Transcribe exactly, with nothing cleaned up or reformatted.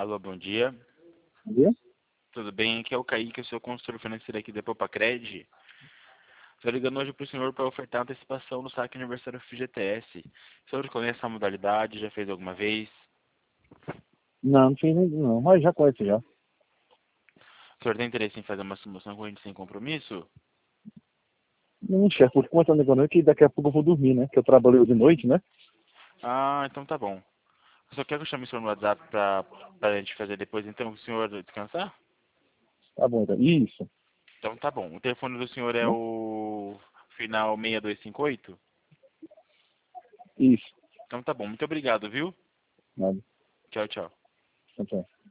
Alô, bom dia. Bom dia. Tudo bem? Aqui é o Kaique, eu sou consultor financeiro aqui da Popacred. Estou ligando hoje para o senhor para ofertar antecipação no saque aniversário F G T S. O senhor conhece essa modalidade? Já fez alguma vez? Não, não fiz ainda não, mas já conheço já. O senhor tem interesse em fazer uma simulação com a gente sem compromisso? Não, chefe, porque como eu tô negando que daqui a pouco eu vou dormir, né? Que eu trabalhei de noite, né? Ah, então tá bom. Eu só quero que eu chame o senhor no WhatsApp para a gente fazer depois, então, o senhor descansar? Tá bom, então. Isso, Então tá bom. O telefone do senhor é né? o final seis dois cinco oito? Isso. Então tá bom. Muito obrigado, viu? Nada. Tchau, tchau. Tchau, tchau.